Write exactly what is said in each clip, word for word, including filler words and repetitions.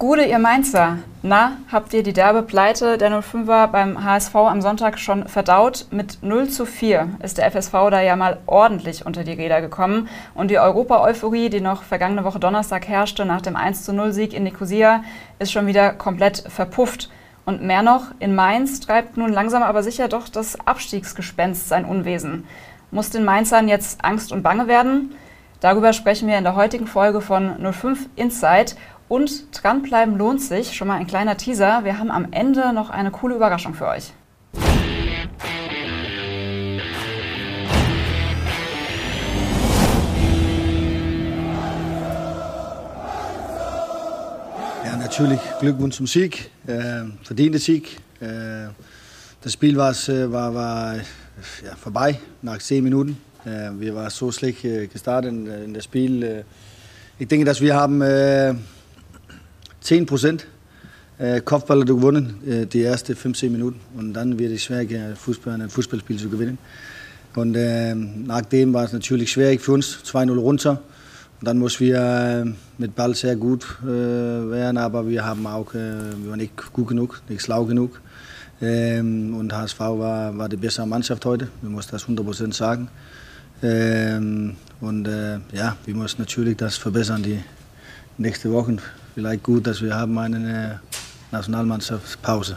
Gude, ihr Mainzer. Na, habt ihr die derbe Pleite der null fünfer beim H S V am Sonntag schon verdaut? Mit null zu vier ist der F S V da ja mal ordentlich unter die Räder gekommen. Und die Europa-Euphorie, die noch vergangene Woche Donnerstag herrschte nach dem eins zu null Sieg in Nikosia, ist schon wieder komplett verpufft. Und mehr noch, in Mainz treibt nun langsam aber sicher doch das Abstiegsgespenst sein Unwesen. Muss den Mainzern jetzt Angst und Bange werden? Darüber sprechen wir in der heutigen Folge von null fünf Inside. Und dranbleiben lohnt sich. Schon mal ein kleiner Teaser. Wir haben am Ende noch eine coole Überraschung für euch. Ja, natürlich Glückwunsch zum Sieg. Äh, verdiente Sieg. Äh, das Spiel war, war, war ja, vorbei nach zehn Minuten. Äh, wir waren so schlecht äh, gestartet in, in das Spiel. Äh, ich denke, dass wir haben äh, zehn Prozent äh, Kopfballer gewonnen, äh, die ersten fünfzehn Minuten. Und dann wird es schwer, Fußball, ein Fußballspiel zu gewinnen. Und äh, nachdem war es natürlich schwierig für uns, zwei null runter. Und dann mussten wir äh, mit Ball sehr gut äh, werden, aber wir haben auch, äh, wir waren nicht gut genug, nicht schlau genug. Ähm, und H S V war, war die bessere Mannschaft heute, wir mussten das hundert Prozent sagen. Ähm, und äh, ja, wir müssen natürlich das verbessern die nächsten Wochen. Vielleicht gut, dass wir haben eine Nationalmannschaftspause.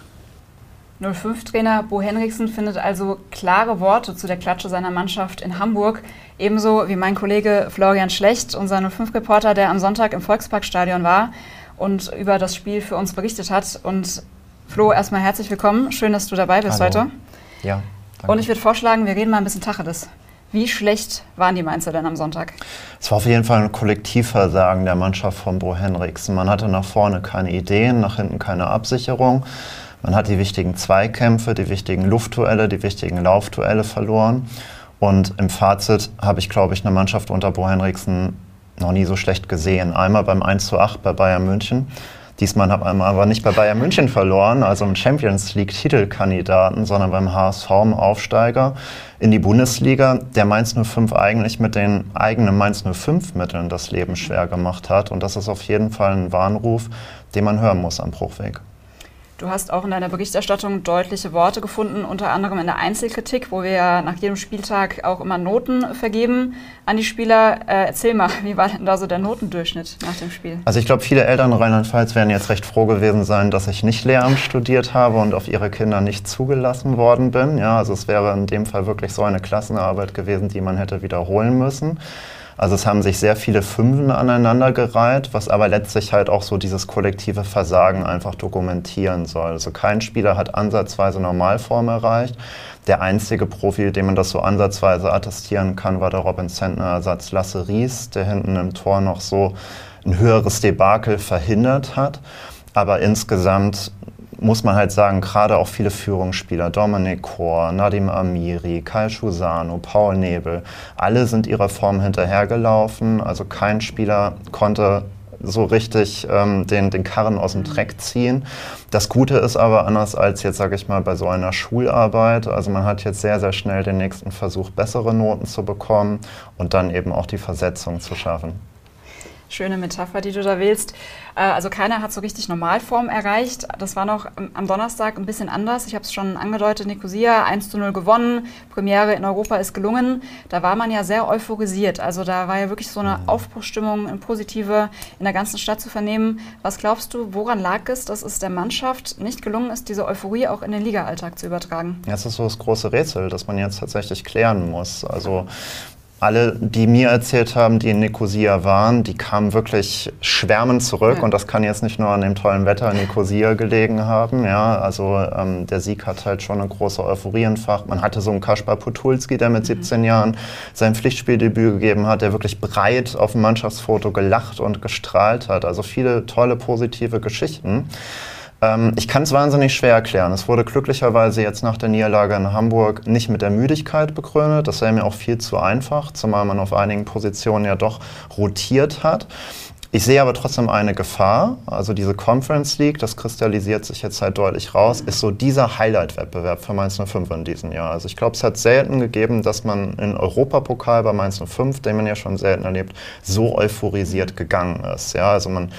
null fünf Trainer Bo Henriksen findet also klare Worte zu der Klatsche seiner Mannschaft in Hamburg. Ebenso wie mein Kollege Florian Schlecht, unser null fünf Reporter, der am Sonntag im Volksparkstadion war und über das Spiel für uns berichtet hat. Und Flo, erstmal herzlich willkommen. Schön, dass du dabei bist. Hallo. Heute. Ja, danke. Und ich würde vorschlagen, wir reden mal ein bisschen Tacheles. Wie schlecht waren die Mainzer denn am Sonntag? Es war auf jeden Fall ein Kollektivversagen der Mannschaft von Bo Henriksen. Man hatte nach vorne keine Ideen, nach hinten keine Absicherung. Man hat die wichtigen Zweikämpfe, die wichtigen Luftduelle, die wichtigen Laufduelle verloren. Und im Fazit habe ich, glaube ich, eine Mannschaft unter Bo Henriksen noch nie so schlecht gesehen. Einmal beim eins zu acht bei Bayern München. Diesmal hat man aber nicht bei Bayern München verloren, also im Champions League-Titelkandidaten, sondern beim H S V, im Aufsteiger in die Bundesliga, der Mainz null fünf eigentlich mit den eigenen Mainz null fünf Mitteln das Leben schwer gemacht hat. Und das ist auf jeden Fall ein Warnruf, den man hören muss am Bruchweg. Du hast auch in deiner Berichterstattung deutliche Worte gefunden, unter anderem in der Einzelkritik, wo wir ja nach jedem Spieltag auch immer Noten vergeben an die Spieler. Äh, erzähl mal, wie war denn da so der Notendurchschnitt nach dem Spiel? Also ich glaube, viele Eltern in Rheinland-Pfalz werden jetzt recht froh gewesen sein, dass ich nicht Lehramt studiert habe und auf ihre Kinder nicht zugelassen worden bin. Ja, also es wäre in dem Fall wirklich so eine Klassenarbeit gewesen, die man hätte wiederholen müssen. Also es haben sich sehr viele Fünfen aneinandergereiht, was aber letztlich halt auch so dieses kollektive Versagen einfach dokumentieren soll. Also kein Spieler hat ansatzweise Normalform erreicht. Der einzige Profi, dem man das so ansatzweise attestieren kann, war der Robin Zentner-Ersatz Lasse Ries, der hinten im Tor noch so ein höheres Debakel verhindert hat. Aber insgesamt muss man halt sagen, gerade auch viele Führungsspieler, Dominik Kor, Nadim Amiri, Kai Schusano, Paul Nebel, alle sind ihrer Form hinterhergelaufen. Also kein Spieler konnte so richtig ähm, den, den Karren aus dem Dreck ziehen. Das Gute ist aber anders als jetzt, sage ich mal, bei so einer Schularbeit. Also man hat jetzt sehr, sehr schnell den nächsten Versuch, bessere Noten zu bekommen und dann eben auch die Versetzung zu schaffen. Schöne Metapher, die du da wählst. Also keiner hat so richtig Normalform erreicht. Das war noch am Donnerstag ein bisschen anders. Ich habe es schon angedeutet, Nikosia eins zu null gewonnen. Premiere in Europa ist gelungen. Da war man ja sehr euphorisiert. Also da war ja wirklich so eine Aufbruchsstimmung, eine positive in der ganzen Stadt zu vernehmen. Was glaubst du, woran lag es, dass es der Mannschaft nicht gelungen ist, diese Euphorie auch in den Liga-Alltag zu übertragen? Ja, das ist so das große Rätsel, das man jetzt tatsächlich klären muss. Also alle, die mir erzählt haben, die in Nikosia waren, die kamen wirklich schwärmend zurück. Ja. Und das kann jetzt nicht nur an dem tollen Wetter in Nikosia gelegen haben. Ja, also ähm, der Sieg hat halt schon eine große Euphorie entfacht. Man hatte so einen Kaspar Potulski, der mit siebzehn mhm. Jahren sein Pflichtspieldebüt gegeben hat, der wirklich breit auf dem Mannschaftsfoto gelacht und gestrahlt hat. Also viele tolle, positive Geschichten. Ich kann es wahnsinnig schwer erklären. Es wurde glücklicherweise jetzt nach der Niederlage in Hamburg nicht mit der Müdigkeit begründet. Das wäre mir auch viel zu einfach, zumal man auf einigen Positionen ja doch rotiert hat. Ich sehe aber trotzdem eine Gefahr. Also diese Conference League, das kristallisiert sich jetzt halt deutlich raus, ist so dieser Highlight-Wettbewerb für Mainz null fünf in diesem Jahr. Also ich glaube, es hat selten gegeben, dass man in Europapokal bei Mainz null fünf, den man ja schon selten erlebt, so euphorisiert gegangen ist. Ja, also man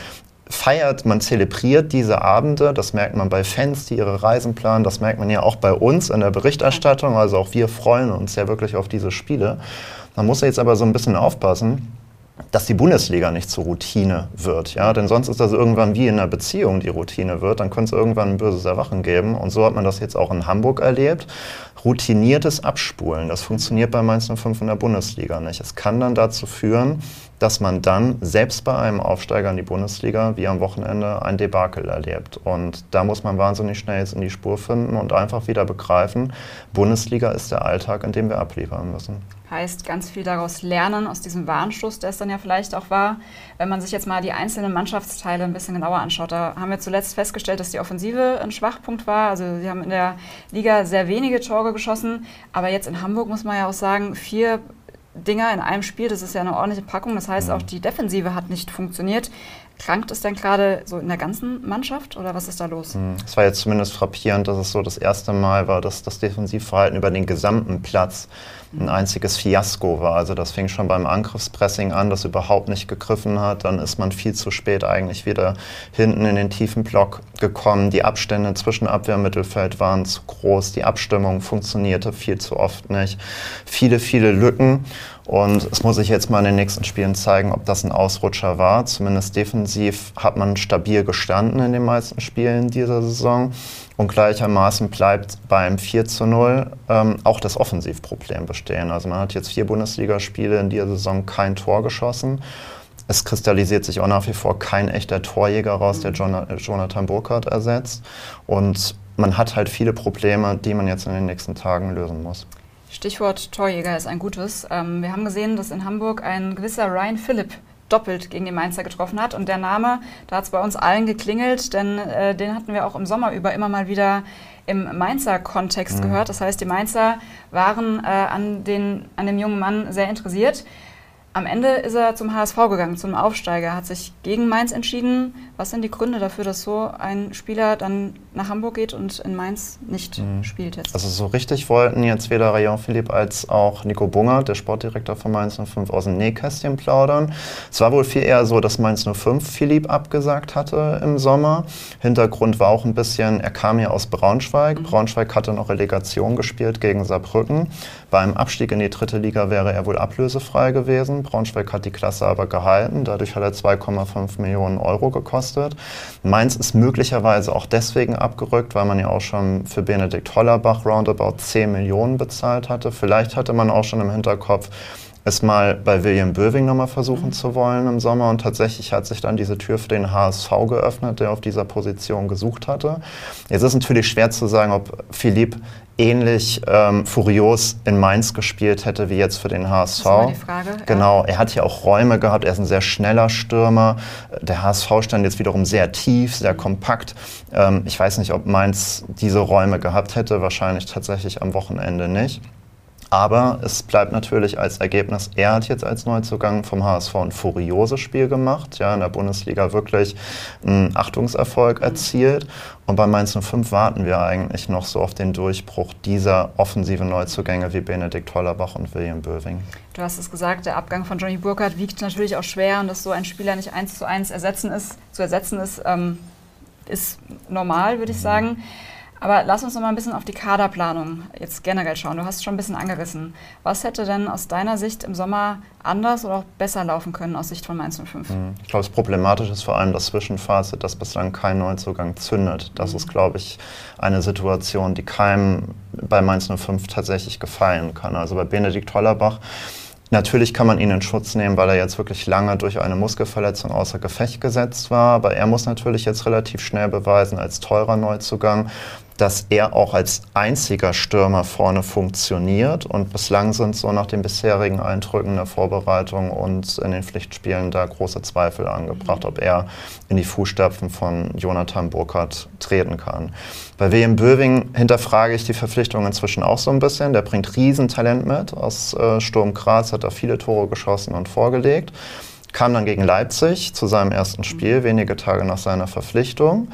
feiert, man zelebriert diese Abende, das merkt man bei Fans, die ihre Reisen planen, das merkt man ja auch bei uns in der Berichterstattung, also auch wir freuen uns ja wirklich auf diese Spiele. Man muss jetzt aber so ein bisschen aufpassen, dass die Bundesliga nicht zur Routine wird, ja, denn sonst ist das irgendwann wie in einer Beziehung die Routine wird, dann könnte es irgendwann ein böses Erwachen geben und so hat man das jetzt auch in Hamburg erlebt. Routiniertes Abspulen, das funktioniert bei Mainz null fünf in der Bundesliga nicht. Es kann dann dazu führen, dass man dann selbst bei einem Aufsteiger in die Bundesliga wie am Wochenende ein Debakel erlebt. Und da muss man wahnsinnig schnell jetzt in die Spur finden und einfach wieder begreifen, Bundesliga ist der Alltag, in dem wir abliefern müssen. Heißt, ganz viel daraus lernen, aus diesem Warnschuss, der es dann ja vielleicht auch war. Wenn man sich jetzt mal die einzelnen Mannschaftsteile ein bisschen genauer anschaut, da haben wir zuletzt festgestellt, dass die Offensive ein Schwachpunkt war. Also sie haben in der Liga sehr wenige Tore geschossen, aber jetzt in Hamburg muss man ja auch sagen, vier Dinger in einem Spiel, das ist ja eine ordentliche Packung. Das heißt, auch die Defensive hat nicht funktioniert. Krankt es denn gerade so in der ganzen Mannschaft oder was ist da los? Es war jetzt zumindest frappierend, dass es so das erste Mal war, dass das Defensivverhalten über den gesamten Platz ein einziges Fiasko war. Also das fing schon beim Angriffspressing an, das überhaupt nicht gegriffen hat. Dann ist man viel zu spät eigentlich wieder hinten in den tiefen Block gekommen. Die Abstände zwischen Abwehr und Mittelfeld waren zu groß. Die Abstimmung funktionierte viel zu oft nicht. Viele, viele Lücken. Und es muss sich jetzt mal in den nächsten Spielen zeigen, ob das ein Ausrutscher war. Zumindest defensiv hat man stabil gestanden in den meisten Spielen dieser Saison. Und gleichermaßen bleibt beim vier zu null ähm, auch das Offensivproblem bestehen. Also man hat jetzt vier Bundesligaspiele in dieser Saison kein Tor geschossen. Es kristallisiert sich auch nach wie vor kein echter Torjäger raus, der Jonathan Burkhardt ersetzt. Und man hat halt viele Probleme, die man jetzt in den nächsten Tagen lösen muss. Stichwort Torjäger ist ein gutes. Ähm, wir haben gesehen, dass in Hamburg ein gewisser Ryan Philipp doppelt gegen die Mainzer getroffen hat. Und der Name, da hat es bei uns allen geklingelt, denn äh, den hatten wir auch im Sommer über immer mal wieder im Mainzer Kontext mhm. gehört. Das heißt, die Mainzer waren äh, an, den, an dem jungen Mann sehr interessiert. Am Ende ist er zum H S V gegangen, zum Aufsteiger, hat sich gegen Mainz entschieden. Was sind die Gründe dafür, dass so ein Spieler dann nach Hamburg geht und in Mainz nicht mhm. spielt jetzt? Also so richtig wollten jetzt weder Ryan Philipp als auch Nico Bungert, der Sportdirektor von Mainz null fünf, aus dem Nähkästchen plaudern. Es war wohl viel eher so, dass Mainz null fünf Philipp abgesagt hatte im Sommer. Hintergrund war auch ein bisschen, er kam ja aus Braunschweig. Mhm. Braunschweig hatte noch Relegation gespielt gegen Saarbrücken. Beim Abstieg in die dritte Liga wäre er wohl ablösefrei gewesen. Braunschweig hat die Klasse aber gehalten. Dadurch hat er zwei Komma fünf Millionen Euro gekostet. Mainz ist möglicherweise auch deswegen abgerückt, weil man ja auch schon für Benedikt Hollerbach roundabout zehn Millionen bezahlt hatte. Vielleicht hatte man auch schon im Hinterkopf, es mal bei William Böwing nochmal versuchen mhm. zu wollen im Sommer. Und tatsächlich hat sich dann diese Tür für den H S V geöffnet, der auf dieser Position gesucht hatte. Jetzt ist natürlich schwer zu sagen, ob Philipp ähnlich ähm, furios in Mainz gespielt hätte wie jetzt für den H S V. Das ist immer die Frage. Genau, ja. Er hat ja auch Räume gehabt, er ist ein sehr schneller Stürmer. Der H S V stand jetzt wiederum sehr tief, sehr kompakt. Ähm, ich weiß nicht, ob Mainz diese Räume gehabt hätte, wahrscheinlich tatsächlich am Wochenende nicht. Aber es bleibt natürlich als Ergebnis, er hat jetzt als Neuzugang vom H S V ein furioses Spiel gemacht, ja, in der Bundesliga wirklich einen Achtungserfolg erzielt. Und bei Mainz null fünf warten wir eigentlich noch so auf den Durchbruch dieser offensiven Neuzugänge wie Benedikt Hollerbach und William Böwing. Du hast es gesagt, der Abgang von Johnny Burkhardt wiegt natürlich auch schwer und dass so ein Spieler nicht eins zu eins ersetzen ist, zu ersetzen ist, ähm, ist normal, würde ich sagen. Aber lass uns noch mal ein bisschen auf die Kaderplanung jetzt generell schauen. Du hast es schon ein bisschen angerissen. Was hätte denn aus deiner Sicht im Sommer anders oder auch besser laufen können aus Sicht von Mainz null fünf? Ich glaube, das Problematische ist vor allem das Zwischenfazit, dass bislang kein Neuzugang zündet. Das mhm. ist, glaube ich, eine Situation, die keinem bei Mainz null fünf tatsächlich gefallen kann. Also bei Benedikt Hollerbach, natürlich kann man ihn in Schutz nehmen, weil er jetzt wirklich lange durch eine Muskelverletzung außer Gefecht gesetzt war. Aber er muss natürlich jetzt relativ schnell beweisen, als teurer Neuzugang, dass er auch als einziger Stürmer vorne funktioniert. Und bislang sind so nach den bisherigen Eindrücken in der Vorbereitung und in den Pflichtspielen da große Zweifel angebracht, ob er in die Fußstapfen von Jonathan Burkhardt treten kann. Bei William Böwing hinterfrage ich die Verpflichtung inzwischen auch so ein bisschen. Der bringt Riesentalent mit. Aus äh, Sturm Graz hat er viele Tore geschossen und vorgelegt. Kam dann gegen Leipzig zu seinem ersten Spiel, wenige Tage nach seiner Verpflichtung.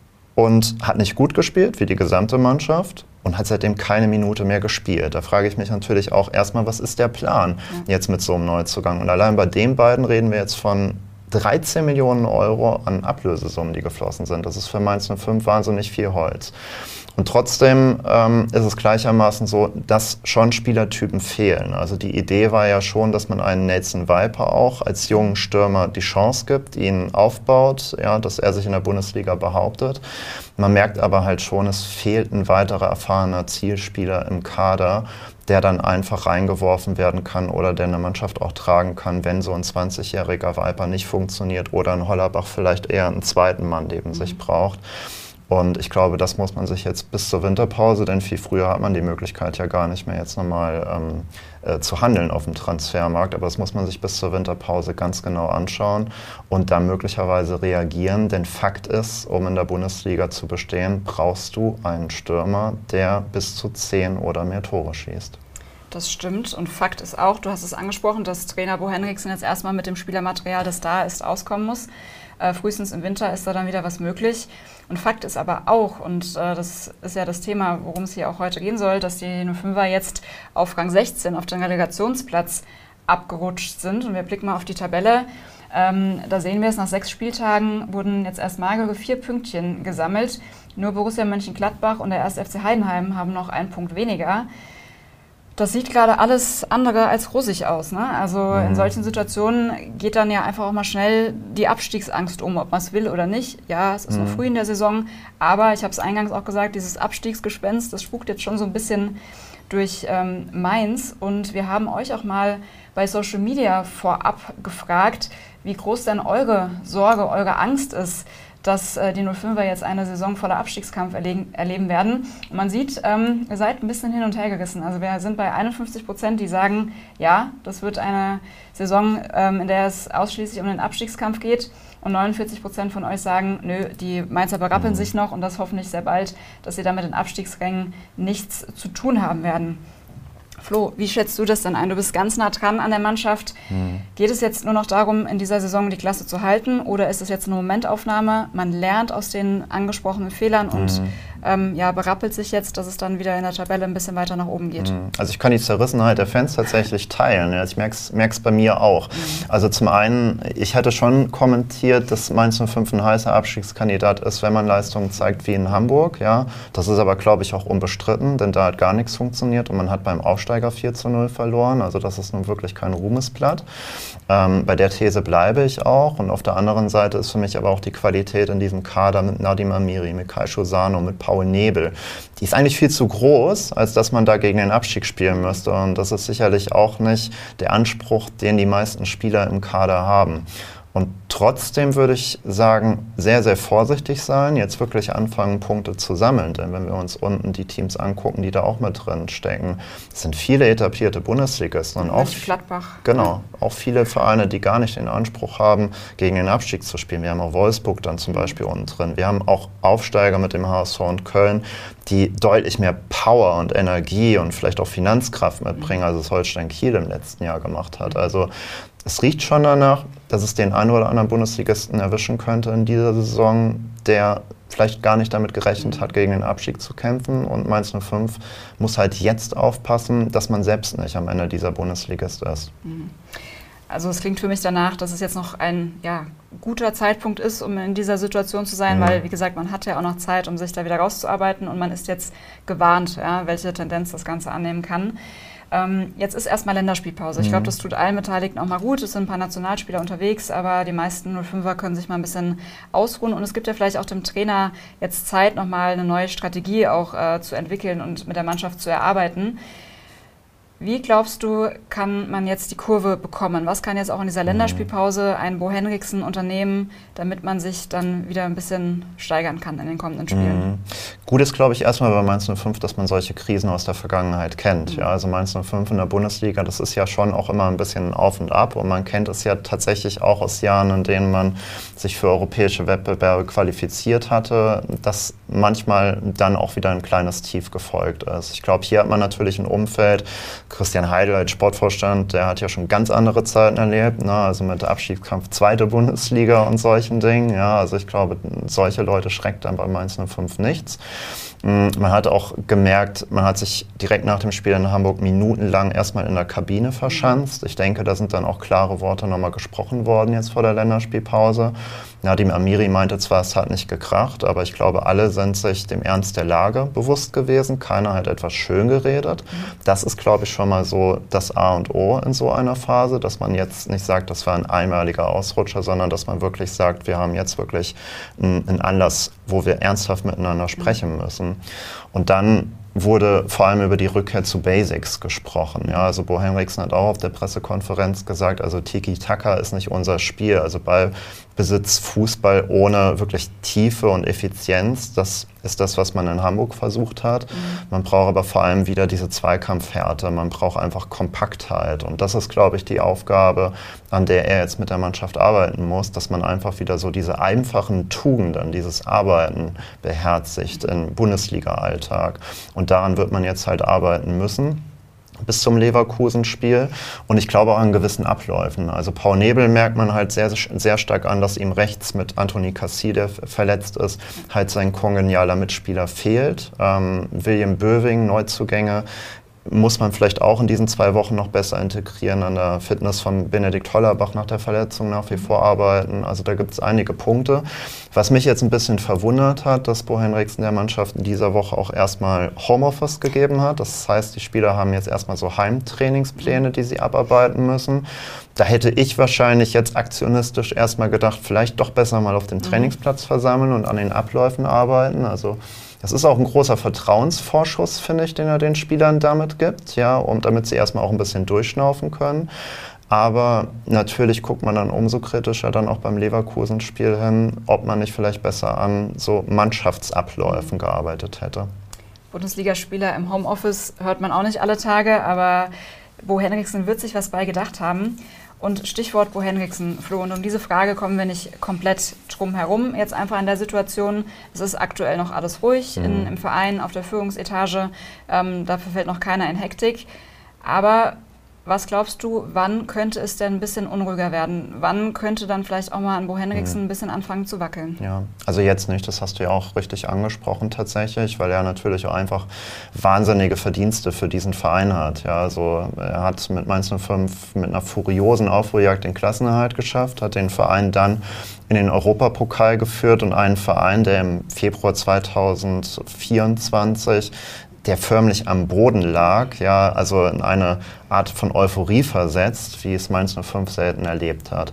Und hat nicht gut gespielt, wie die gesamte Mannschaft, und hat seitdem keine Minute mehr gespielt. Da frage ich mich natürlich auch erstmal, was ist der Plan ja. jetzt mit so einem Neuzugang? Und allein bei den beiden reden wir jetzt von dreizehn Millionen Euro an Ablösesummen, die geflossen sind. Das ist für Mainz null fünf wahnsinnig viel Holz. Und trotzdem ähm, ist es gleichermaßen so, dass schon Spielertypen fehlen. Also die Idee war ja schon, dass man einen Nelson Viper auch als jungen Stürmer die Chance gibt, ihn aufbaut, ja, dass er sich in der Bundesliga behauptet. Man merkt aber halt schon, es fehlt ein weiterer erfahrener Zielspieler im Kader, der dann einfach reingeworfen werden kann oder der eine Mannschaft auch tragen kann, wenn so ein zwanzigjähriger Viper nicht funktioniert oder ein Hollerbach vielleicht eher einen zweiten Mann neben sich braucht. Und ich glaube, das muss man sich jetzt bis zur Winterpause, denn viel früher hat man die Möglichkeit ja gar nicht mehr jetzt nochmal ähm, äh, zu handeln auf dem Transfermarkt. Aber das muss man sich bis zur Winterpause ganz genau anschauen und da möglicherweise reagieren. Denn Fakt ist, um in der Bundesliga zu bestehen, brauchst du einen Stürmer, der bis zu zehn oder mehr Tore schießt. Das stimmt. Und Fakt ist auch, du hast es angesprochen, dass Trainer Bo Henriksen jetzt erstmal mit dem Spielermaterial, das da ist, auskommen muss. Äh, frühestens im Winter ist da dann wieder was möglich. Und Fakt ist aber auch, und äh, das ist ja das Thema, worum es hier auch heute gehen soll, dass die null fünfer jetzt auf Rang sechzehn, auf den Relegationsplatz abgerutscht sind. Und wir blicken mal auf die Tabelle. Ähm, da sehen wir es, nach sechs Spieltagen wurden jetzt erst magere vier Pünktchen gesammelt. Nur Borussia Mönchengladbach und der erste F C Heidenheim haben noch einen Punkt weniger. Das sieht gerade alles andere als rosig aus, ne? Also mhm. in solchen Situationen geht dann ja einfach auch mal schnell die Abstiegsangst um, ob man es will oder nicht. Ja, es ist mhm. noch früh in der Saison, aber ich habe es eingangs auch gesagt, dieses Abstiegsgespenst, das spukt jetzt schon so ein bisschen durch ähm, Mainz. Und wir haben euch auch mal bei Social Media vorab gefragt, wie groß denn eure Sorge, eure Angst ist, dass äh, die null fünfer jetzt eine Saison voller Abstiegskampf erlegen, erleben werden. Und man sieht, ähm, ihr seid ein bisschen hin und her gerissen. Also wir sind bei einundfünfzig Prozent, die sagen, ja, das wird eine Saison, ähm, in der es ausschließlich um den Abstiegskampf geht. Und neunundvierzig Prozent von euch sagen, nö, die Mainzer berappeln mhm. sich noch und das hoffentlich sehr bald, dass sie damit in Abstiegsrängen nichts zu tun haben werden. Flo, wie schätzt du das denn ein? Du bist ganz nah dran an der Mannschaft. Mhm. Geht es jetzt nur noch darum, in dieser Saison die Klasse zu halten oder ist es jetzt eine Momentaufnahme? Man lernt aus den angesprochenen Fehlern und mhm. ähm, ja, berappelt sich jetzt, dass es dann wieder in der Tabelle ein bisschen weiter nach oben geht. Mhm. Also ich kann die Zerrissenheit der Fans tatsächlich teilen. Ja. Ich merke es bei mir auch. Mhm. Also zum einen, ich hätte schon kommentiert, dass Mainz null fünf ein heißer Abstiegskandidat ist, wenn man Leistungen zeigt wie in Hamburg. Ja. Das ist aber, glaube ich, auch unbestritten, denn da hat gar nichts funktioniert und man hat beim Aufstieg vier zu null verloren, also das ist nun wirklich kein Ruhmesblatt. Ähm, bei der These bleibe ich auch und auf der anderen Seite ist für mich aber auch die Qualität in diesem Kader mit Nadim Amiri, mit Kai Schosano, mit Paul Nebel, die ist eigentlich viel zu groß, als dass man da gegen den Abstieg spielen müsste und das ist sicherlich auch nicht der Anspruch, den die meisten Spieler im Kader haben. Und trotzdem würde ich sagen, sehr, sehr vorsichtig sein, jetzt wirklich anfangen, Punkte zu sammeln. Denn wenn wir uns unten die Teams angucken, die da auch mit drin stecken, es sind viele etablierte Bundesligisten und auch, Gladbach. Genau, auch viele Vereine, die gar nicht den Anspruch haben, gegen den Abstieg zu spielen. Wir haben auch Wolfsburg dann zum Beispiel unten drin. Wir haben auch Aufsteiger mit dem H S V und Köln, die deutlich mehr Power und Energie und vielleicht auch Finanzkraft mitbringen, als es Holstein Kiel im letzten Jahr gemacht hat. Also es riecht schon danach, dass es den einen oder anderen Bundesligisten erwischen könnte in dieser Saison, der vielleicht gar nicht damit gerechnet hat, gegen den Abstieg zu kämpfen. Und Mainz null fünf muss halt jetzt aufpassen, dass man selbst nicht am Ende dieser Bundesligist ist. Also es klingt für mich danach, dass es jetzt noch ein ja, guter Zeitpunkt ist, um in dieser Situation zu sein, mhm. weil, wie gesagt, man hat ja auch noch Zeit, um sich da wieder rauszuarbeiten und man ist jetzt gewarnt, ja, welche Tendenz das Ganze annehmen kann. Ähm, jetzt ist erstmal Länderspielpause. Ich glaube, das tut allen Beteiligten auch mal gut. Es sind ein paar Nationalspieler unterwegs, aber die meisten null fünfer können sich mal ein bisschen ausruhen. Und es gibt ja vielleicht auch dem Trainer jetzt Zeit, nochmal eine neue Strategie auch äh, zu entwickeln und mit der Mannschaft zu erarbeiten. Wie glaubst du, kann man jetzt die Kurve bekommen? Was kann jetzt auch in dieser Länderspielpause ein Bo Henriksen unternehmen, damit man sich dann wieder ein bisschen steigern kann in den kommenden Spielen? Mhm. Gut ist, glaube ich, erstmal bei Mainz null fünf, dass man solche Krisen aus der Vergangenheit kennt. Mhm. Ja, also Mainz null fünf in der Bundesliga, das ist ja schon auch immer ein bisschen auf und ab. Und man kennt es ja tatsächlich auch aus Jahren, in denen man sich für europäische Wettbewerbe qualifiziert hatte, dass manchmal dann auch wieder ein kleines Tief gefolgt ist. Ich glaube, hier hat man natürlich ein Umfeld. Christian Heidel als Sportvorstand, der hat ja schon ganz andere Zeiten erlebt, ne? Also mit Abstiegskampf zweite Bundesliga und solchen Dingen. Ja, also ich glaube, solche Leute schreckt dann bei Mainz null fünf nichts. Man hat auch gemerkt, man hat sich direkt nach dem Spiel in Hamburg minutenlang erstmal in der Kabine verschanzt. Ich denke, da sind dann auch klare Worte nochmal gesprochen worden jetzt vor der Länderspielpause. Nadim Amiri meinte zwar, es hat nicht gekracht, aber ich glaube, alle sind sich dem Ernst der Lage bewusst gewesen. Keiner hat etwas schön geredet. Das ist, glaube ich, schon mal so das A und O in so einer Phase, dass man jetzt nicht sagt, das war ein einmaliger Ausrutscher, sondern dass man wirklich sagt, wir haben jetzt wirklich einen, einen Anlass, wo wir ernsthaft miteinander sprechen müssen. Und dann wurde vor allem über die Rückkehr zu Basics gesprochen. Ja, also Bo Henriksen hat auch auf der Pressekonferenz gesagt, also Tiki-Taka ist nicht unser Spiel. Also Ballbesitz, Fußball ohne wirklich Tiefe und Effizienz, das ist das, was man in Hamburg versucht hat. Mhm. Man braucht aber vor allem wieder diese Zweikampfhärte, man braucht einfach Kompaktheit. Und das ist, glaube ich, die Aufgabe, an der er jetzt mit der Mannschaft arbeiten muss, dass man einfach wieder so diese einfachen Tugenden, dieses Arbeiten beherzigt im Bundesliga-Alltag. Und daran wird man jetzt halt arbeiten müssen bis zum Leverkusen-Spiel und ich glaube auch an gewissen Abläufen. Also Paul Nebel merkt man halt sehr, sehr stark an, dass ihm rechts mit Anthony Cassie, der verletzt ist, halt sein kongenialer Mitspieler fehlt. Ähm, William Böwing, Neuzugänge, muss man vielleicht auch in diesen zwei Wochen noch besser integrieren, an der Fitness von Benedikt Hollerbach nach der Verletzung nach wie vor arbeiten. Also da gibt es einige Punkte. Was mich jetzt ein bisschen verwundert hat, dass Bo Henriksen der Mannschaft in dieser Woche auch erstmal Homeoffice gegeben hat. Das heißt, die Spieler haben jetzt erstmal so Heimtrainingspläne, die sie abarbeiten müssen. Da hätte ich wahrscheinlich jetzt aktionistisch erstmal gedacht, vielleicht doch besser mal auf dem Trainingsplatz versammeln und an den Abläufen arbeiten. Also das ist auch ein großer Vertrauensvorschuss, finde ich, den er den Spielern damit gibt, ja, und damit sie erstmal auch ein bisschen durchschnaufen können. Aber natürlich guckt man dann umso kritischer dann auch beim Leverkusen-Spiel hin, ob man nicht vielleicht besser an so Mannschaftsabläufen gearbeitet hätte. Bundesligaspieler im Homeoffice hört man auch nicht alle Tage, aber Bo Henriksen wird sich was bei gedacht haben. Und Stichwort Bo Henriksen, Flo, und um diese Frage kommen wir nicht komplett drum herum. Jetzt einfach in der Situation, es ist aktuell noch alles ruhig mhm. in, im Verein, auf der Führungsetage, ähm, dafür fällt noch keiner in Hektik. Aber was glaubst du, wann könnte es denn ein bisschen unruhiger werden? Wann könnte dann vielleicht auch mal an Bo Henriksen ein bisschen anfangen zu wackeln? Ja, also jetzt nicht, das hast du ja auch richtig angesprochen tatsächlich, weil er natürlich auch einfach wahnsinnige Verdienste für diesen Verein hat. Ja, also er hat mit Mainz null fünf mit einer furiosen Aufholjagd den Klassenerhalt geschafft, hat den Verein dann in den Europapokal geführt und einen Verein, der im Februar zweitausendvierundzwanzig der förmlich am Boden lag, ja, also in eine Art von Euphorie versetzt, wie es Mainz null fünf selten erlebt hat.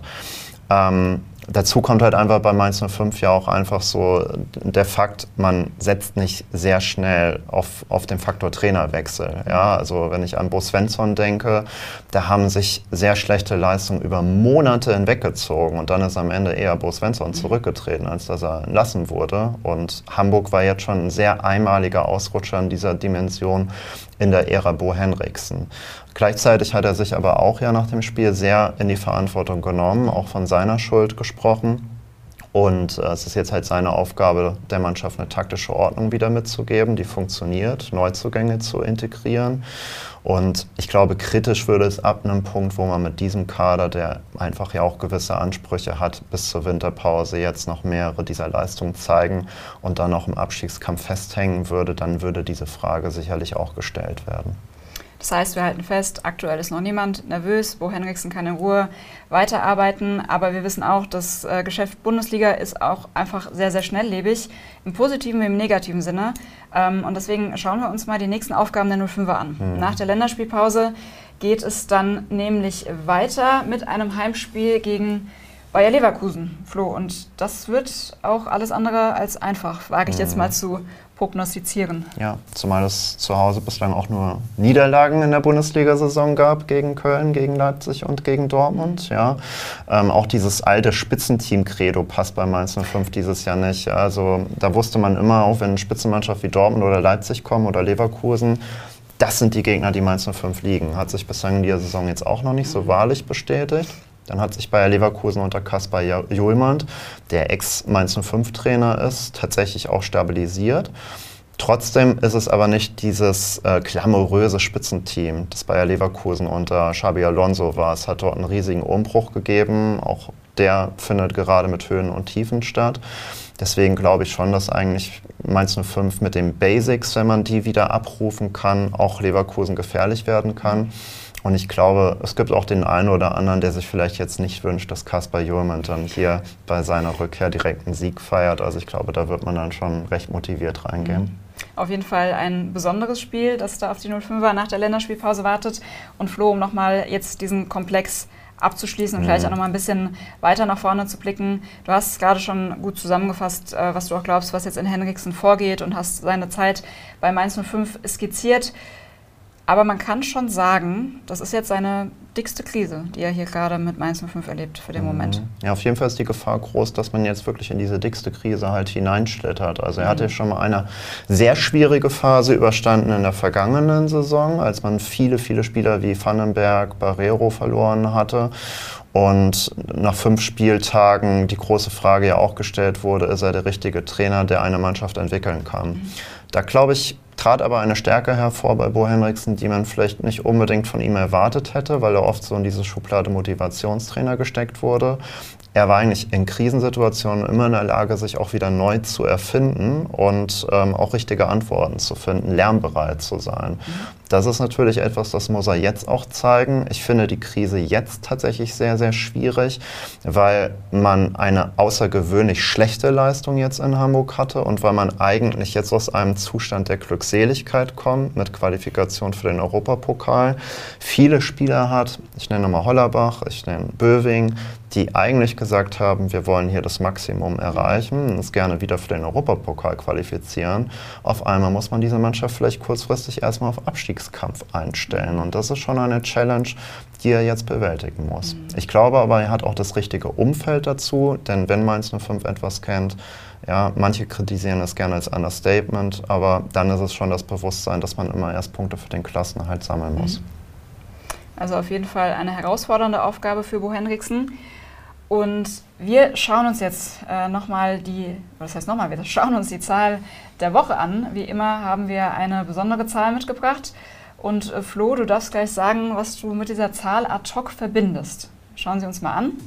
Ähm, dazu kommt halt einfach bei Mainz null fünf ja auch einfach so der Fakt, man setzt nicht sehr schnell auf, auf den Faktor Trainerwechsel. Ja? Also wenn ich an Bo Svensson denke, da haben sich sehr schlechte Leistungen über Monate hinweggezogen und dann ist am Ende eher Bo Svensson zurückgetreten, als dass er entlassen wurde. Und Hamburg war jetzt schon ein sehr einmaliger Ausrutscher in dieser Dimension in der Ära Bo Henriksen. Gleichzeitig hat er sich aber auch ja nach dem Spiel sehr in die Verantwortung genommen, auch von seiner Schuld gesprochen. Und äh, es ist jetzt halt seine Aufgabe, der Mannschaft eine taktische Ordnung wieder mitzugeben, die funktioniert, Neuzugänge zu integrieren. Und ich glaube, kritisch würde es ab einem Punkt, wo man mit diesem Kader, der einfach ja auch gewisse Ansprüche hat, bis zur Winterpause jetzt noch mehrere dieser Leistungen zeigen und dann auch im Abstiegskampf festhängen würde, dann würde diese Frage sicherlich auch gestellt werden. Das heißt, wir halten fest, aktuell ist noch niemand nervös, Bo Henriksen kann in Ruhe weiterarbeiten, aber wir wissen auch, das äh, Geschäft Bundesliga ist auch einfach sehr, sehr schnelllebig, im positiven wie im negativen Sinne. Ähm, und deswegen schauen wir uns mal die nächsten Aufgaben der null fünfer an. Mhm. Nach der Länderspielpause geht es dann nämlich weiter mit einem Heimspiel gegen Bayer Leverkusen, Flo. Und das wird auch alles andere als einfach, wage ich jetzt mal zu prognostizieren. Ja, zumal es zu Hause bislang auch nur Niederlagen in der Bundesliga-Saison gab gegen Köln, gegen Leipzig und gegen Dortmund. Ja. Ähm, auch dieses alte Spitzenteam-Credo passt bei Mainz null fünf dieses Jahr nicht. Also da wusste man immer, auch wenn eine Spitzenmannschaft wie Dortmund oder Leipzig kommen oder Leverkusen, das sind die Gegner, die Mainz null fünf liegen. Hat sich bislang in dieser Saison jetzt auch noch nicht so wahrlich bestätigt. Dann hat sich Bayer Leverkusen unter Kaspar Hjulmand, der Ex-Mainz null fünf Trainer ist, tatsächlich auch stabilisiert. Trotzdem ist es aber nicht dieses äh, glamouröse Spitzenteam, das Bayer Leverkusen unter Xabi Alonso war. Es hat dort einen riesigen Umbruch gegeben, auch der findet gerade mit Höhen und Tiefen statt. Deswegen glaube ich schon, dass eigentlich Mainz null fünf mit den Basics, wenn man die wieder abrufen kann, auch Leverkusen gefährlich werden kann. Und ich glaube, es gibt auch den einen oder anderen, der sich vielleicht jetzt nicht wünscht, dass Kasper Hjulmand dann hier bei seiner Rückkehr direkt einen Sieg feiert. Also ich glaube, da wird man dann schon recht motiviert reingehen. Auf jeden Fall ein besonderes Spiel, das da auf die null fünfer nach der Länderspielpause wartet. Und Flo, um nochmal jetzt diesen Komplex abzuschließen und mhm. vielleicht auch noch mal ein bisschen weiter nach vorne zu blicken. Du hast gerade schon gut zusammengefasst, was du auch glaubst, was jetzt in Henriksen vorgeht und hast seine Zeit bei Mainz null fünf skizziert. Aber man kann schon sagen, das ist jetzt seine dickste Krise, die er hier gerade mit Mainz null fünf erlebt für den mhm. Moment. Ja, auf jeden Fall ist die Gefahr groß, dass man jetzt wirklich in diese dickste Krise halt hineinschlittert. Also er mhm. hatte schon mal eine sehr schwierige Phase überstanden in der vergangenen Saison, als man viele, viele Spieler wie Vandenberg, Barreiro verloren hatte. Und nach fünf Spieltagen die große Frage ja auch gestellt wurde, ist er der richtige Trainer, der eine Mannschaft entwickeln kann. Mhm. Da glaube ich, trat aber eine Stärke hervor bei Bo Henriksen, die man vielleicht nicht unbedingt von ihm erwartet hätte, weil er oft so in diese Schublade Motivationstrainer gesteckt wurde. Er war eigentlich in Krisensituationen immer in der Lage, sich auch wieder neu zu erfinden und ähm, auch richtige Antworten zu finden, lernbereit zu sein. Mhm. Das ist natürlich etwas, das muss er jetzt auch zeigen. Ich finde die Krise jetzt tatsächlich sehr, sehr schwierig, weil man eine außergewöhnlich schlechte Leistung jetzt in Hamburg hatte und weil man eigentlich jetzt aus einem Zustand der Glückseligkeit kommt, mit Qualifikation für den Europapokal, viele Spieler hat, ich nenne mal Hollerbach, ich nenne Böwing, die eigentlich gesagt haben, wir wollen hier das Maximum erreichen und uns gerne wieder für den Europapokal qualifizieren. Auf einmal muss man diese Mannschaft vielleicht kurzfristig erstmal auf Abstiegskampf einstellen. Und das ist schon eine Challenge, die er jetzt bewältigen muss. Mhm. Ich glaube aber, er hat auch das richtige Umfeld dazu, denn wenn Mainz null fünf etwas kennt, ja, manche kritisieren es gerne als Understatement, aber dann ist es schon das Bewusstsein, dass man immer erst Punkte für den Klassenerhalt sammeln muss. Also auf jeden Fall eine herausfordernde Aufgabe für Bo Henriksen. Und wir schauen uns jetzt äh, nochmal die, was heißt nochmal, wir schauen uns die Zahl der Woche an. Wie immer haben wir eine besondere Zahl mitgebracht. Und äh, Flo, du darfst gleich sagen, was du mit dieser Zahl ad hoc verbindest. Schauen Sie uns mal an.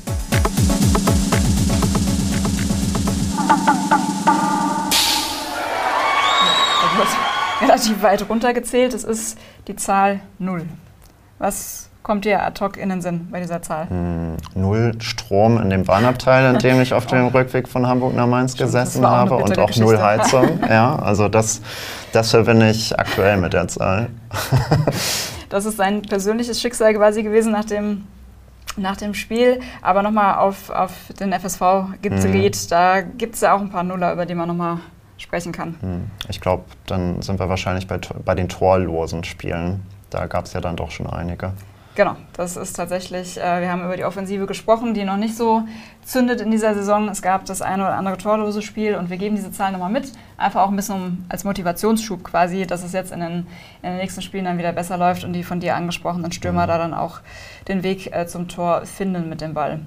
Da wird relativ weit runtergezählt. Es ist die Zahl null. Was kommt dir ad hoc in den Sinn bei dieser Zahl? Hm, null Strom in dem Warnabteil, in dem ich auf dem Rückweg von Hamburg nach Mainz Stimmt, gesessen habe und auch Geschichte. Null Heizung. Ja, also das, das verbinde ich aktuell mit der Zahl. Das ist sein persönliches Schicksal quasi gewesen nach dem, nach dem Spiel. Aber nochmal auf, auf den F S V gedreht, hm. da gibt es ja auch ein paar Nuller, über die man nochmal sprechen kann. Hm. Ich glaube, dann sind wir wahrscheinlich bei, bei den torlosen Spielen. Da gab es ja dann doch schon einige. Genau, das ist tatsächlich, äh, wir haben über die Offensive gesprochen, die noch nicht so zündet in dieser Saison. Es gab das eine oder andere torlose Spiel und wir geben diese Zahlen nochmal mit. Einfach auch ein bisschen um, als Motivationsschub quasi, dass es jetzt in den, in den nächsten Spielen dann wieder besser läuft und die von dir angesprochenen Stürmer mhm. da dann auch den Weg äh, zum Tor finden mit dem Ball.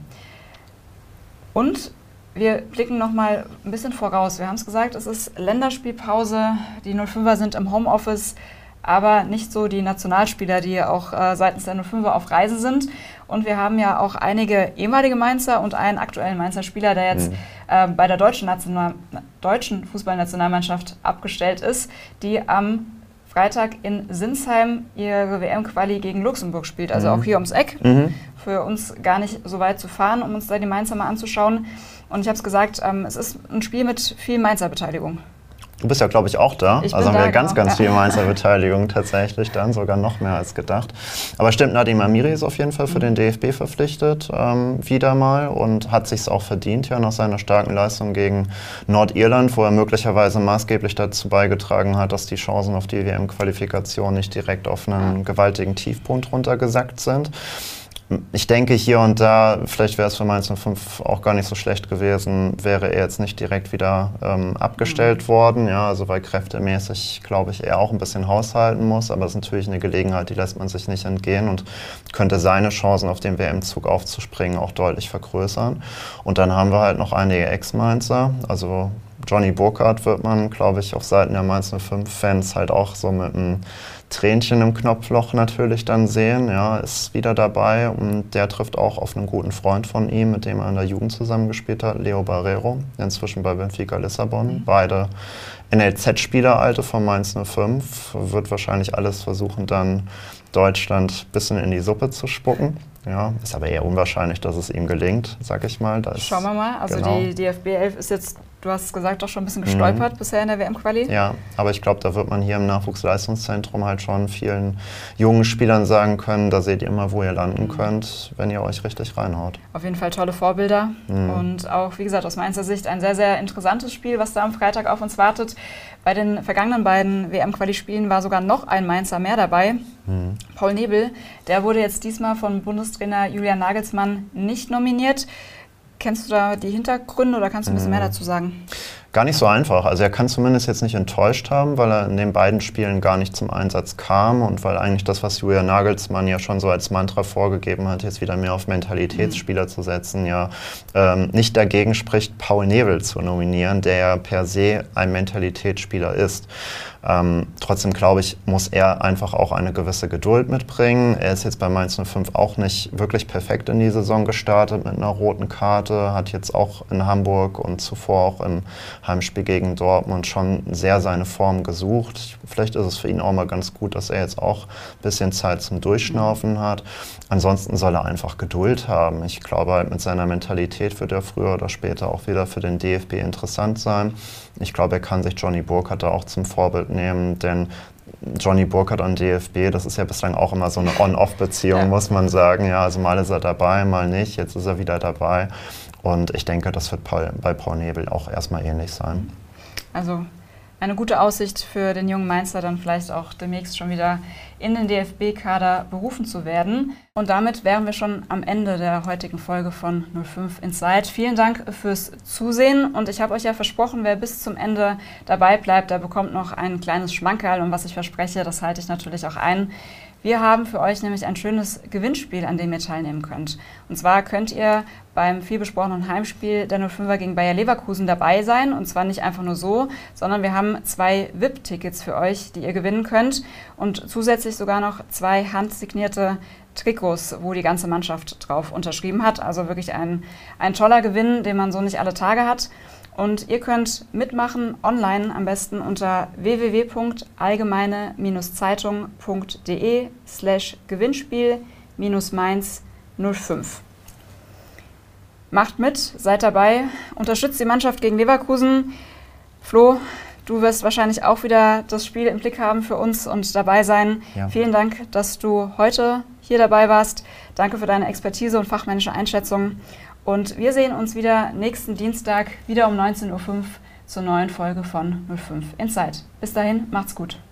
Und wir blicken nochmal ein bisschen voraus. Wir haben es gesagt, es ist Länderspielpause, die null fünfer sind im Homeoffice, aber nicht so die Nationalspieler, die auch äh, seitens der null fünfer auf Reise sind. Und wir haben ja auch einige ehemalige Mainzer und einen aktuellen Mainzer Spieler, der jetzt mhm. äh, bei der deutschen, National- deutschen Fußballnationalmannschaft abgestellt ist, die am Freitag in Sinsheim ihre W M-Quali gegen Luxemburg spielt. Also mhm. auch hier ums Eck. Mhm. Für uns gar nicht so weit zu fahren, um uns da die Mainzer mal anzuschauen. Und ich habe es gesagt, ähm, es ist ein Spiel mit viel Mainzer Beteiligung. Du bist ja, glaube ich, auch da. Ich also haben da, wir ganz, genau. ganz viel Mainzer Beteiligung tatsächlich dann, sogar noch mehr als gedacht. Aber stimmt, Nadim Amiri ist auf jeden Fall für den D F B verpflichtet, ähm, wieder mal, und hat sich's auch verdient, ja, nach seiner starken Leistung gegen Nordirland, wo er möglicherweise maßgeblich dazu beigetragen hat, dass die Chancen auf die W M-Qualifikation nicht direkt auf einen gewaltigen Tiefpunkt runtergesackt sind. Ich denke, hier und da, vielleicht wäre es für Mainz null fünf auch gar nicht so schlecht gewesen, wäre er jetzt nicht direkt wieder ähm, abgestellt mhm. worden. Ja, also weil kräftemäßig, glaube ich, er auch ein bisschen haushalten muss. Aber es ist natürlich eine Gelegenheit, die lässt man sich nicht entgehen und könnte seine Chancen, auf den W M-Zug aufzuspringen, auch deutlich vergrößern. Und dann haben wir halt noch einige Ex-Mainzer, also Johnny Burkhardt wird man, glaube ich, auf Seiten der Mainz null fünf-Fans halt auch so mit einem Tränchen im Knopfloch natürlich dann sehen. Ja, ist wieder dabei und der trifft auch auf einen guten Freund von ihm, mit dem er in der Jugend zusammengespielt hat, Leo Barreiro, inzwischen bei Benfica Lissabon. Mhm. Beide N L Z-Spieler, alte von Mainz null fünf, wird wahrscheinlich alles versuchen, dann Deutschland ein bisschen in die Suppe zu spucken. Ja, ist aber eher unwahrscheinlich, dass es ihm gelingt, sag ich mal. Da ist, Schauen wir mal. Also genau. die D F B elf ist jetzt, du hast es gesagt, doch schon ein bisschen gestolpert mhm. bisher in der W M-Quali. Ja, aber ich glaube, da wird man hier im Nachwuchsleistungszentrum halt schon vielen jungen Spielern sagen können, da seht ihr immer, wo ihr landen mhm. könnt, wenn ihr euch richtig reinhaut. Auf jeden Fall tolle Vorbilder mhm. und auch, wie gesagt, aus Mainzer Sicht ein sehr, sehr interessantes Spiel, was da am Freitag auf uns wartet. Bei den vergangenen beiden W M-Quali-Spielen war sogar noch ein Mainzer mehr dabei. Mhm. Paul Nebel, der wurde jetzt diesmal von Bundestrainer Julian Nagelsmann nicht nominiert. Kennst du da die Hintergründe oder kannst du ein bisschen mehr dazu sagen? Gar nicht so einfach. Also er kann zumindest jetzt nicht enttäuscht haben, weil er in den beiden Spielen gar nicht zum Einsatz kam und weil eigentlich das, was Julian Nagelsmann ja schon so als Mantra vorgegeben hat, jetzt wieder mehr auf Mentalitätsspieler mhm. zu setzen, ja ähm, nicht dagegen spricht, Paul Nebel zu nominieren, der ja per se ein Mentalitätsspieler ist. Ähm, trotzdem glaube ich, muss er einfach auch eine gewisse Geduld mitbringen. Er ist jetzt bei Mainz null fünf auch nicht wirklich perfekt in die Saison gestartet mit einer roten Karte, hat jetzt auch in Hamburg und zuvor auch im Heimspiel gegen Dortmund schon sehr seine Form gesucht. Vielleicht ist es für ihn auch mal ganz gut, dass er jetzt auch ein bisschen Zeit zum Durchschnaufen hat. Ansonsten soll er einfach Geduld haben. Ich glaube halt, mit seiner Mentalität wird er früher oder später auch wieder für den D F B interessant sein. Ich glaube, er kann sich Johnny Burkhardt da auch zum Vorbild nehmen, denn Johnny Burkhardt an D F B, das ist ja bislang auch immer so eine On-Off-Beziehung, ja. muss man sagen. Ja, also mal ist er dabei, mal nicht, jetzt ist er wieder dabei. Und ich denke, das wird Paul, bei Paul Nebel auch erstmal ähnlich sein. Also eine gute Aussicht für den jungen Mainzer, dann vielleicht auch demnächst schon wieder in den D F B-Kader berufen zu werden. Und damit wären wir schon am Ende der heutigen Folge von null fünf Inside. Vielen Dank fürs Zusehen und ich habe euch ja versprochen, wer bis zum Ende dabei bleibt, der bekommt noch ein kleines Schmankerl und was ich verspreche, das halte ich natürlich auch ein. Wir haben für euch nämlich ein schönes Gewinnspiel, an dem ihr teilnehmen könnt. Und zwar könnt ihr beim vielbesprochenen Heimspiel der null fünfer gegen Bayer Leverkusen dabei sein. Und zwar nicht einfach nur so, sondern wir haben zwei V I P-Tickets für euch, die ihr gewinnen könnt. Und zusätzlich sogar noch zwei handsignierte Trikots, wo die ganze Mannschaft drauf unterschrieben hat. Also wirklich ein, ein toller Gewinn, den man so nicht alle Tage hat. Und ihr könnt mitmachen online am besten unter w w w punkt allgemeine Zeitung punkt de slash Gewinnspiel Mainz null fünf. Macht mit, seid dabei, unterstützt die Mannschaft gegen Leverkusen. Flo, du wirst wahrscheinlich auch wieder das Spiel im Blick haben für uns und dabei sein. Ja. Vielen Dank, dass du heute hier dabei warst. Danke für deine Expertise und fachmännische Einschätzung. Und wir sehen uns wieder nächsten Dienstag, wieder um neunzehn Uhr fünf zur neuen Folge von null fünf Inside. Bis dahin, macht's gut.